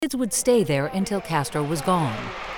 Kids would stay there until Castro was gone.